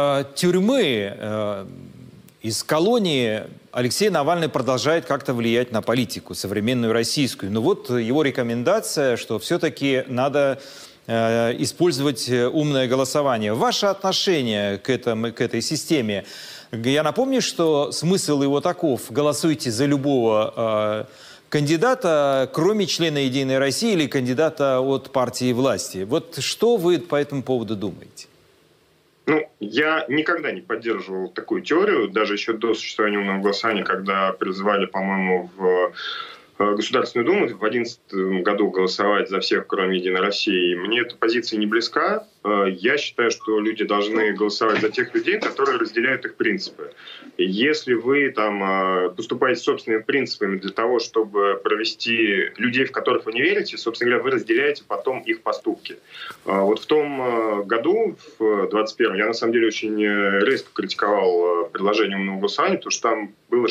тюрьмы, из колонии Алексей Навальный продолжает как-то влиять на политику, современную российскую. Но вот его рекомендация, что все-таки надо использовать умное голосование. Ваше отношение к этой системе? Я напомню, что смысл его таков: голосуйте за любого кандидата, кроме члена «Единой России» или кандидата от партии власти. Вот что вы по этому поводу думаете? Ну, я никогда не поддерживал такую теорию, даже еще до существования умного голосования, когда призывали, по-моему, в Государственную Думу в 2011 году голосовать за всех, кроме «Единой России». Мне эта позиция не близка. Я считаю, что люди должны голосовать за тех людей, которые разделяют их принципы. Если вы поступаете собственными принципами для того, чтобы провести людей, в которых вы не верите, собственно говоря, вы разделяете потом их поступки. Вот в том году, в 2021, я на самом деле очень резко критиковал предложение умного голосования, потому что там было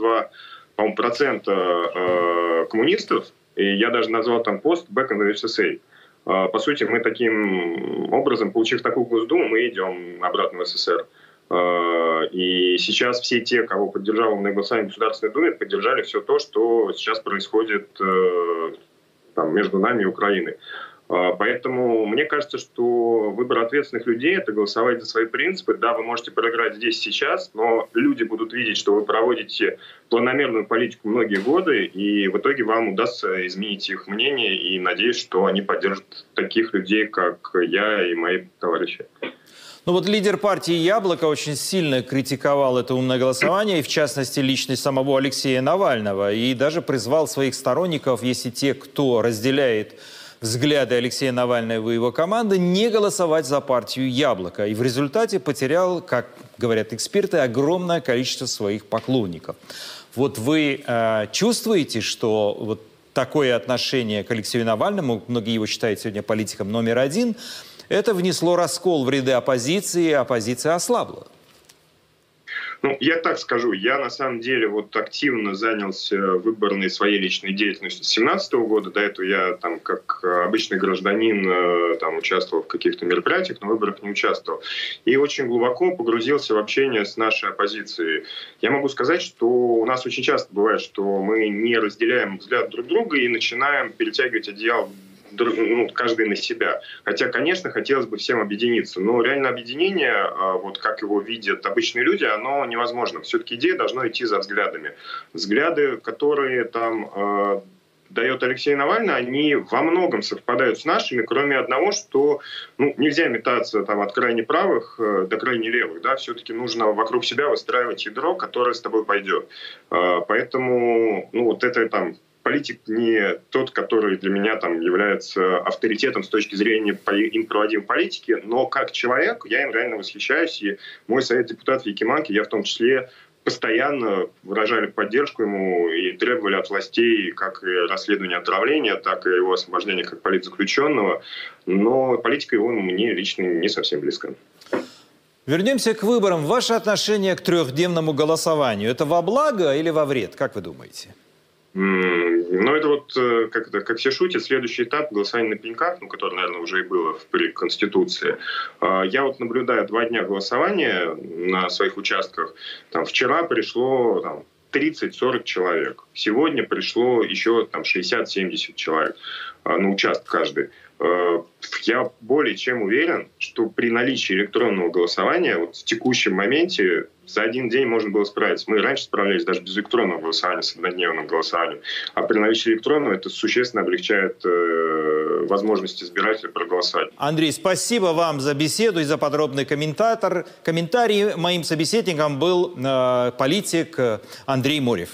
62% коммунистов, и я даже назвал там пост «Back in the USA». По сути, мы таким образом, получив такую Госдуму, мы идем обратно в СССР. И сейчас все те, кого поддержал умное голосование в Государственной Думе, поддержали все то, что сейчас происходит между нами и Украиной. Поэтому мне кажется, что выбор ответственных людей – это голосовать за свои принципы. Да, вы можете проиграть здесь сейчас, но люди будут видеть, что вы проводите планомерную политику многие годы, и в итоге вам удастся изменить их мнение, и надеюсь, что они поддержат таких людей, как я и мои товарищи. Ну вот лидер партии «Яблоко» очень сильно критиковал это умное голосование, и в частности личность самого Алексея Навального, и даже призвал своих сторонников, если те, кто разделяет взгляды Алексея Навального и его команды, не голосовать за партию «Яблоко». И в результате потерял, как говорят эксперты, огромное количество своих поклонников. Вот вы чувствуете, что вот такое отношение к Алексею Навальному, многие его считают сегодня политиком номер один, это внесло раскол в ряды оппозиции, и оппозиция ослабла? Ну, я так скажу, я на самом деле вот активно занялся выборной своей личной деятельностью с 2017 года. До этого я там как обычный гражданин там участвовал в каких-то мероприятиях, но в выборах не участвовал. И очень глубоко погрузился в общение с нашей оппозицией. Я могу сказать, что у нас очень часто бывает, что мы не разделяем взгляд друг друга и начинаем перетягивать одеяло каждый на себя. Хотя, конечно, хотелось бы всем объединиться. Но реально объединение, вот как его видят обычные люди, оно невозможно. Все-таки идея должна идти за взглядами. Взгляды, которые там дает Алексей Навальный, они во многом совпадают с нашими, кроме одного, что нельзя метаться там, от крайне правых до крайне левых. Да? Все-таки нужно вокруг себя выстраивать ядро, которое с тобой пойдет. Поэтому вот это там политик не тот, который для меня там является авторитетом с точки зрения им проводимой политики, но как человек я им реально восхищаюсь. И мой совет депутатов Якиманки, я в том числе, постоянно выражали поддержку ему и требовали от властей как и расследования отравления, так и его освобождения как политзаключенного. Но политика его мне лично не совсем близка. Вернемся к выборам. Ваше отношение к трехдневному голосованию – это во благо или во вред? Как вы думаете? Ну, это вот, как все шутят, следующий этап голосования на пеньках, который, наверное, уже и было при Конституции. Я вот наблюдаю 2 дня голосования на своих участках. Там, вчера пришло 30-40 человек. Сегодня пришло еще 60-70 человек на участок каждый. Я более чем уверен, что при наличии электронного голосования вот в текущем моменте за один день можно было справиться. Мы раньше справлялись даже без электронного голосования, с однодневным голосованием. А при наличии электронного это существенно облегчает возможность избирателя проголосовать. Андрей, спасибо вам за беседу и за подробный комментарий. Моим собеседником был политик Андрей Морев.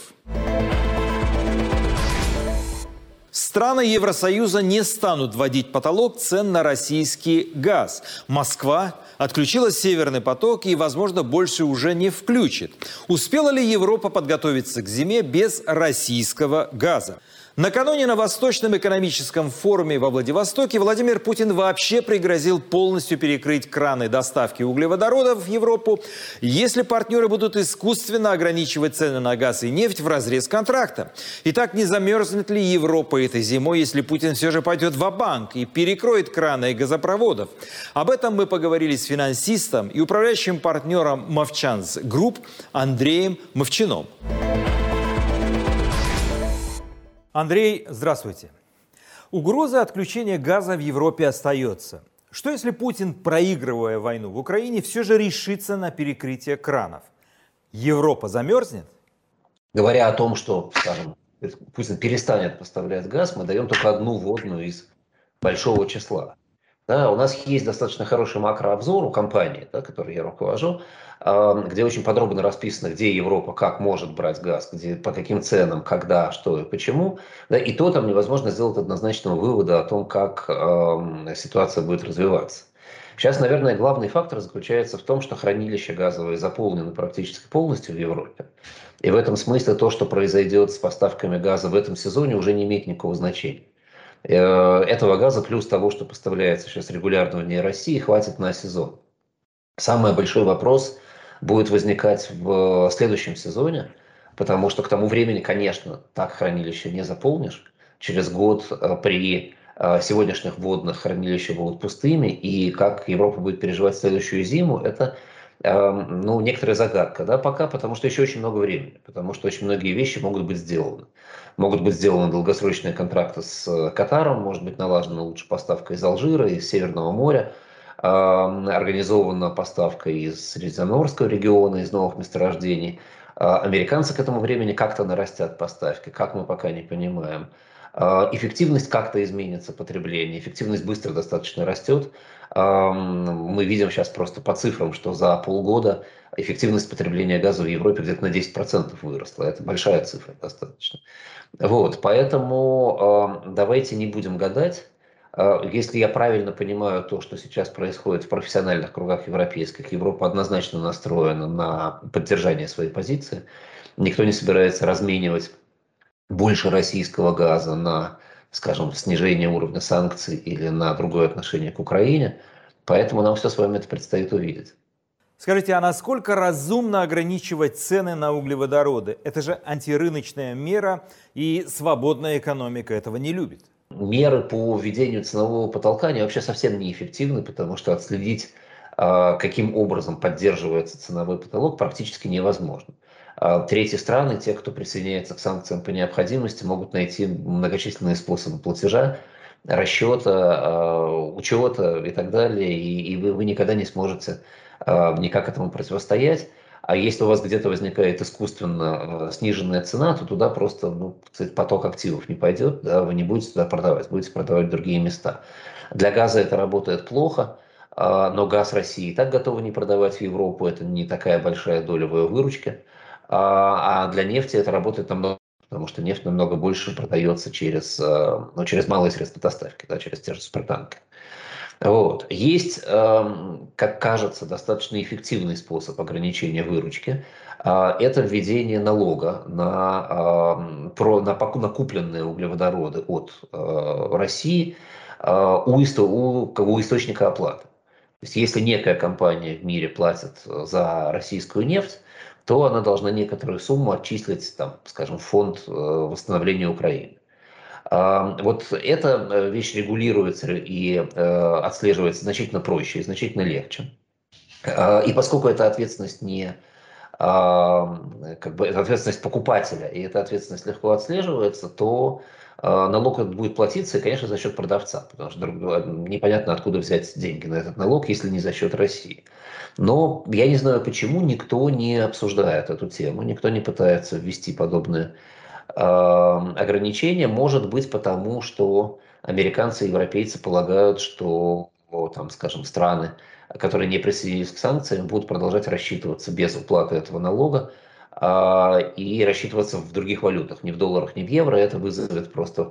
Страны Евросоюза не станут вводить потолок цен на российский газ. Москва отключила «Северный поток» и, возможно, больше уже не включит. Успела ли Европа подготовиться к зиме без российского газа? Накануне на Восточном экономическом форуме во Владивостоке Владимир Путин вообще пригрозил полностью перекрыть краны доставки углеводородов в Европу, если партнеры будут искусственно ограничивать цены на газ и нефть вразрез контракта. Итак, не замерзнет ли Европа этой зимой, если Путин все же пойдет ва-банк и перекроет краны газопроводов? Об этом мы поговорили с финансистом и управляющим партнером Movchans Group Андреем Мовчаном. Андрей, здравствуйте. Угроза отключения газа в Европе остается. Что если Путин, проигрывая войну в Украине, все же решится на перекрытие кранов? Европа замерзнет? Говоря о том, что, скажем, Путин перестанет поставлять газ, мы даем только одну вводную из большого числа. Да, у нас есть достаточно хороший макрообзор у компании, которой я руковожу, где очень подробно расписано, где Европа, как может брать газ, где, по каким ценам, когда, что и почему. Да, и то там невозможно сделать однозначного вывода о том, как ситуация будет развиваться. Сейчас, наверное, главный фактор заключается в том, что хранилища газовые заполнены практически полностью в Европе. И в этом смысле то, что произойдет с поставками газа в этом сезоне, уже не имеет никакого значения. Этого газа плюс того, что поставляется сейчас регулярно вне России, хватит на сезон. Самый большой вопрос будет возникать в следующем сезоне, потому что к тому времени, конечно, так хранилище не заполнишь. Через год при сегодняшних вводных хранилища будут пустыми, и как Европа будет переживать следующую зиму, это некоторая загадка, да, пока, потому что еще очень много времени, потому что очень многие вещи могут быть сделаны. Могут быть сделаны долгосрочные контракты с Катаром, может быть налажена лучше поставка из Алжира, из Северного моря, организована поставка из Средиземноморского региона, из новых месторождений. Американцы к этому времени как-то нарастят поставки, как мы пока не понимаем. Эффективность как-то изменится, потребление. Эффективность быстро достаточно растет. Мы видим сейчас просто по цифрам, что за полгода эффективность потребления газа в Европе где-то на 10% выросла. Это большая цифра достаточно. Поэтому давайте не будем гадать. Если я правильно понимаю то, что сейчас происходит в профессиональных кругах европейских, Европа однозначно настроена на поддержание своей позиции. Никто не собирается разменивать больше российского газа на, скажем, снижение уровня санкций или на другое отношение к Украине. Поэтому нам все с вами это предстоит увидеть. Скажите, а насколько разумно ограничивать цены на углеводороды? Это же антирыночная мера, и свободная экономика этого не любит. Меры по введению ценового потолка, они вообще совсем неэффективны, потому что отследить, каким образом поддерживается ценовой потолок, практически невозможно. Третьи страны, те, кто присоединяется к санкциям по необходимости, могут найти многочисленные способы платежа, расчета, учета и так далее, и вы никогда не сможете никак этому противостоять. А если у вас где-то возникает искусственно сниженная цена, то туда просто поток активов не пойдет, да, вы не будете туда продавать, будете продавать в другие места. Для газа это работает плохо, но газ России и так готовы не продавать в Европу, это не такая большая доля в ее выручке. А для нефти это работает намного, потому что нефть намного больше продается через малые средства доставки, да, через те же супертанкеры. Вот. Есть, как кажется, достаточно эффективный способ ограничения выручки. Это введение налога на купленные углеводороды от России у источника оплаты. То есть если некая компания в мире платит за российскую нефть, то она должна некоторую сумму отчислить, там, скажем, в фонд восстановления Украины. Вот эта вещь регулируется и отслеживается значительно проще и значительно легче. И поскольку это ответственность это ответственность покупателя, и эта ответственность легко отслеживается, то налог этот будет платиться, и, конечно, за счет продавца, потому что непонятно, откуда взять деньги на этот налог, если не за счет России. Но я не знаю, почему никто не обсуждает эту тему, никто не пытается ввести подобные ограничения. Может быть, потому что американцы и европейцы полагают, что, там, скажем, страны, которые не присоединились к санкциям, будут продолжать рассчитываться без уплаты этого налога и рассчитываться в других валютах, не в долларах, не в евро. Это вызовет просто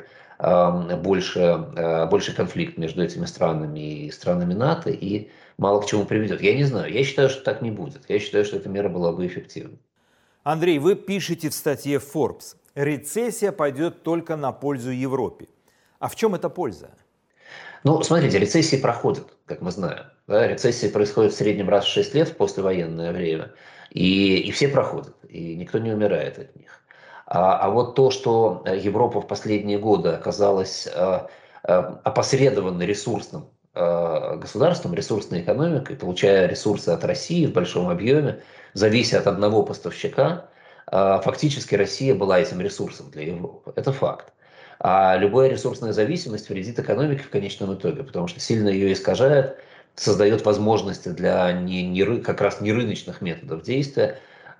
больше конфликт между этими странами и странами НАТО, и мало к чему приведет. Я не знаю. Я считаю, что так не будет. Я считаю, что эта мера была бы эффективной. Андрей, вы пишете в статье Forbes: рецессия пойдет только на пользу Европе. А в чем эта польза? Ну, смотрите, рецессии проходят, как мы знаем. Да? Рецессии происходят в среднем раз в 6 лет в послевоенное время. И все проходят, и никто не умирает от них. А вот то, что Европа в последние годы оказалась опосредованно ресурсным государством, ресурсной экономикой, получая ресурсы от России в большом объеме, завися от одного поставщика, фактически Россия была этим ресурсом для Европы. Это факт. А любая ресурсная зависимость вредит экономике в конечном итоге, потому что сильно ее искажает, создает возможности для как раз нерыночных методов действия,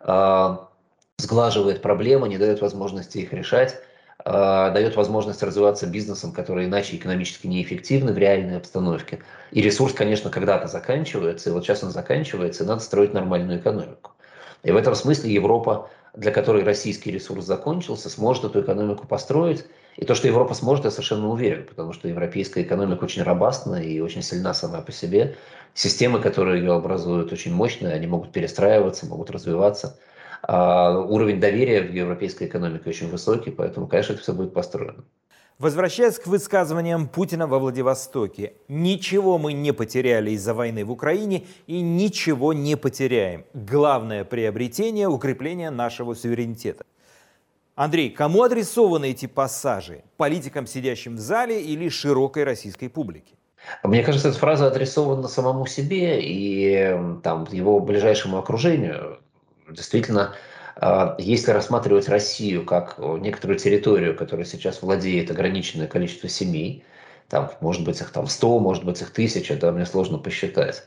сглаживает проблемы, не дает возможности их решать, дает возможность развиваться бизнесом, который иначе экономически неэффективны в реальной обстановке. И ресурс, конечно, когда-то заканчивается, и вот сейчас он заканчивается, и надо строить нормальную экономику. И в этом смысле Европа, для которой российский ресурс закончился, сможет эту экономику построить. И то, что Европа сможет, я совершенно уверен, потому что европейская экономика очень робастна и очень сильна сама по себе. Системы, которые ее образуют, очень мощные, они могут перестраиваться, могут развиваться. Уровень доверия в европейской экономике очень высокий, поэтому, конечно, это все будет построено. Возвращаясь к высказываниям Путина во Владивостоке: ничего мы не потеряли из-за войны в Украине и ничего не потеряем. Главное приобретение – укрепление нашего суверенитета. Андрей, кому адресованы эти пассажи? Политикам, сидящим в зале, или широкой российской публике? Мне кажется, эта фраза адресована самому себе и там, его ближайшему окружению. Действительно, если рассматривать Россию как некоторую территорию, которой сейчас владеет ограниченное количество семей, там, может быть их там 100, может быть их 1000, да, мне сложно посчитать,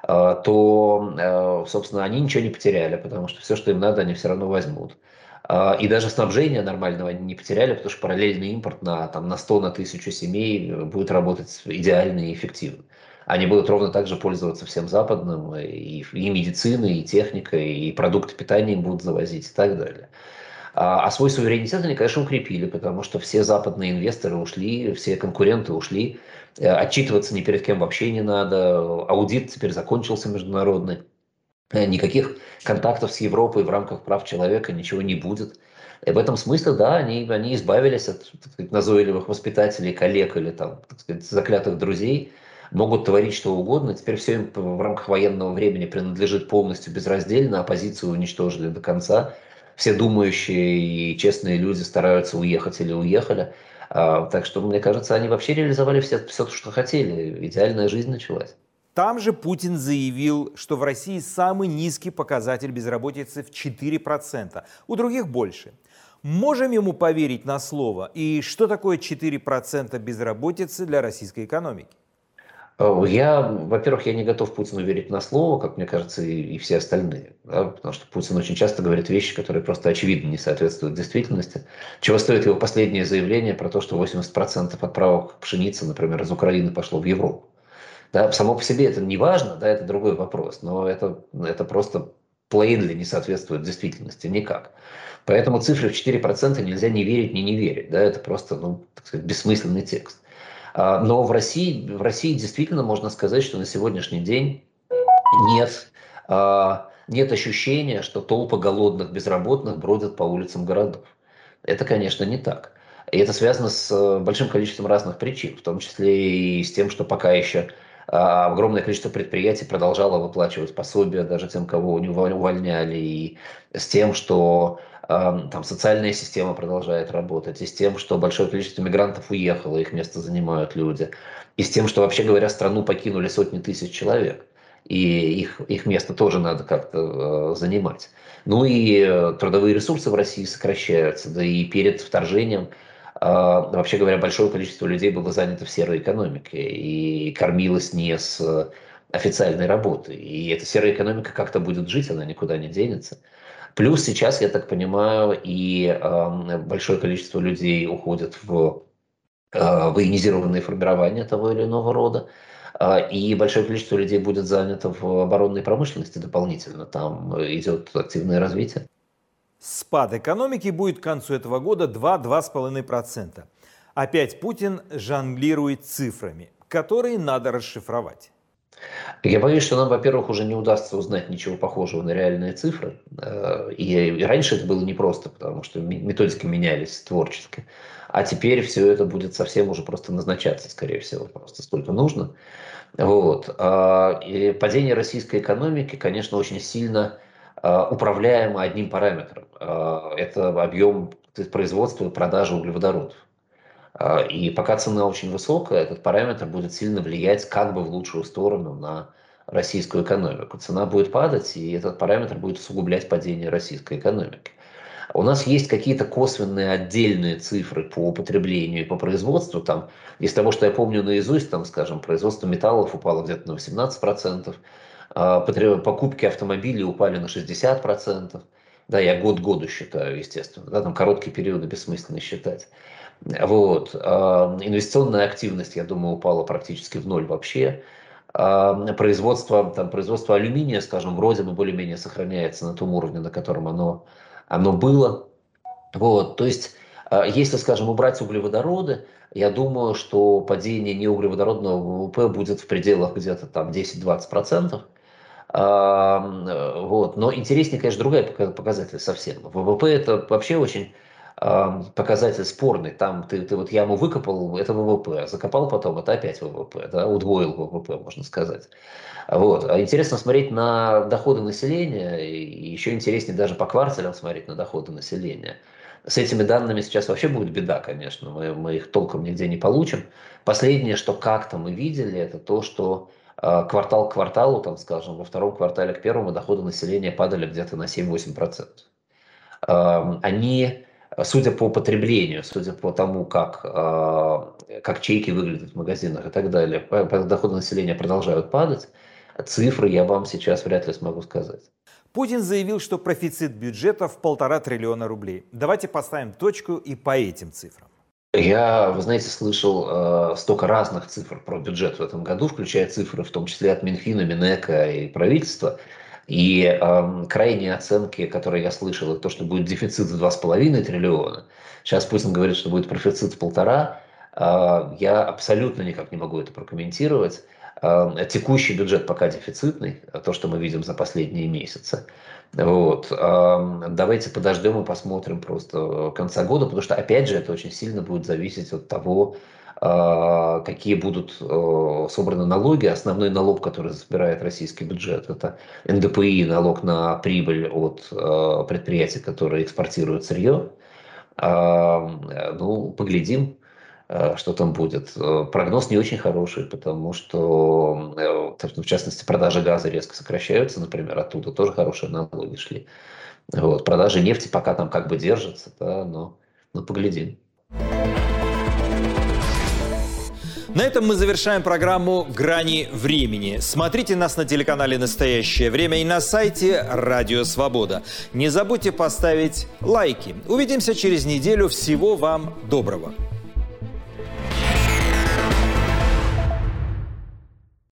то, собственно, они ничего не потеряли, потому что все, что им надо, они все равно возьмут. И даже снабжение нормального они не потеряли, потому что параллельный импорт на 100, на 1000 семей будет работать идеально и эффективно. Они будут ровно так же пользоваться всем западным, и медициной, и техникой, и продукты питания им будут завозить и так далее. А свой суверенитет они, конечно, укрепили, потому что все западные инвесторы ушли, все конкуренты ушли, отчитываться ни перед кем вообще не надо, аудит теперь закончился международный, никаких контактов с Европой в рамках прав человека ничего не будет. И в этом смысле, да, они избавились от, так сказать, назойливых воспитателей, коллег или там, так сказать, заклятых друзей. могут творить что угодно. Теперь все им в рамках военного времени принадлежит полностью безраздельно, оппозицию уничтожили до конца. Все думающие и честные люди стараются уехать или уехали. Так что, мне кажется, они вообще реализовали все, что хотели. Идеальная жизнь началась. Там же Путин заявил, что в России самый низкий показатель безработицы в 4%, у других больше. Можем ему поверить на слово? И что такое 4% безработицы для российской экономики? Во-первых, я не готов Путину верить на слово, как мне кажется, и все остальные. Да, потому что Путин очень часто говорит вещи, которые просто очевидно не соответствуют действительности. Чего стоит его последнее заявление про то, что 80% отправок пшеницы, например, из Украины пошло в Европу. Да, само по себе это не важно, да, это другой вопрос, но это просто plainly не соответствует действительности никак. Поэтому цифре в 4% нельзя не верить, не верить. Да, это просто, так сказать, бессмысленный текст. Но в России действительно можно сказать, что на сегодняшний день нет ощущения, что толпы голодных безработных бродят по улицам городов. Это, конечно, не так. И это связано с большим количеством разных причин, в том числе и с тем, что пока еще огромное количество предприятий продолжало выплачивать пособия даже тем, кого увольняли, и с тем, что там социальная система продолжает работать, и с тем, что большое количество мигрантов уехало, их место занимают люди, и с тем, что, вообще говоря, страну покинули сотни тысяч человек, и их место тоже надо как-то занимать. Ну и трудовые ресурсы в России сокращаются, да и перед вторжением, вообще говоря, большое количество людей было занято в серой экономике и кормилось не с официальной работы. И эта серая экономика как-то будет жить, она никуда не денется. Плюс сейчас, я так понимаю, и большое количество людей уходит в военизированные формирования того или иного рода, и большое количество людей будет занято в оборонной промышленности дополнительно. Там идет активное развитие. Спад экономики будет к концу этого года 2-2,5%. Опять Путин жонглирует цифрами, которые надо расшифровать. Я боюсь, что нам, во-первых, уже не удастся узнать ничего похожего на реальные цифры. И раньше это было непросто, потому что методики менялись творчески. А теперь все это будет совсем уже просто назначаться, скорее всего, просто столько нужно. Вот. И падение российской экономики, конечно, очень сильно управляемо одним параметром. Это объем производства и продажи углеводородов. И пока цена очень высокая, этот параметр будет сильно влиять как бы в лучшую сторону на российскую экономику. Цена будет падать, и этот параметр будет усугублять падение российской экономики. У нас есть какие-то косвенные отдельные цифры по потреблению и по производству. Там, из того, что я помню наизусть, там, скажем, производство металлов упало где-то на 18%, покупки автомобилей упали на 60%. Да, я год году считаю, естественно. Да, там короткие периоды бессмысленно считать. Вот. Инвестиционная активность, я думаю, упала практически в ноль вообще. Производство алюминия, скажем, вроде бы более-менее сохраняется на том уровне, на котором оно было. Вот. То есть, если, скажем, убрать углеводороды, я думаю, что падение неуглеводородного ВВП будет в пределах где-то там 10-20%. Вот. Но интереснее, конечно, другая показатель совсем. ВВП это вообще очень показатель спорный. Там ты вот яму выкопал, это ВВП, закопал потом, это опять ВВП, да, удвоил ВВП, можно сказать. Вот. А интересно смотреть на доходы населения, и еще интереснее даже по кварталам смотреть на доходы населения. С этими данными сейчас вообще будет беда, конечно, мы их толком нигде не получим. Последнее, что как-то мы видели, это то, что квартал к кварталу, там, скажем, во втором квартале к первому доходы населения падали где-то на 7-8%. Они, судя по потреблению, судя по тому, как чеки выглядят в магазинах и так далее, доходы населения продолжают падать. Цифры я вам сейчас вряд ли смогу сказать. Путин заявил, что профицит бюджета в 1,5 триллиона рублей. Давайте поставим точку и по этим цифрам. Я, вы знаете, слышал столько разных цифр про бюджет в этом году, включая цифры в том числе от Минфина, Минэка и правительства. И крайние оценки, которые я слышал, это то, что будет дефицит в 2,5 триллиона. Сейчас Путин говорит, что будет профицит в 1,5. Я абсолютно никак не могу это прокомментировать. Текущий бюджет пока дефицитный, то, что мы видим за последние месяцы. Вот. Давайте подождем и посмотрим просто конца года, потому что, опять же, это очень сильно будет зависеть от того, какие будут собраны налоги. Основной налог, который собирает российский бюджет, это НДПИ, налог на прибыль от предприятий, которые экспортируют сырье. Ну, поглядим, что там будет. Прогноз не очень хороший, потому что, в частности, продажи газа резко сокращаются, например, оттуда тоже хорошие налоги шли. Вот. Продажи нефти пока там как бы держатся, да, но поглядим. На этом мы завершаем программу «Грани времени». Смотрите нас на телеканале «Настоящее время» и на сайте «Радио Свобода». Не забудьте поставить лайки. Увидимся через неделю. Всего вам доброго.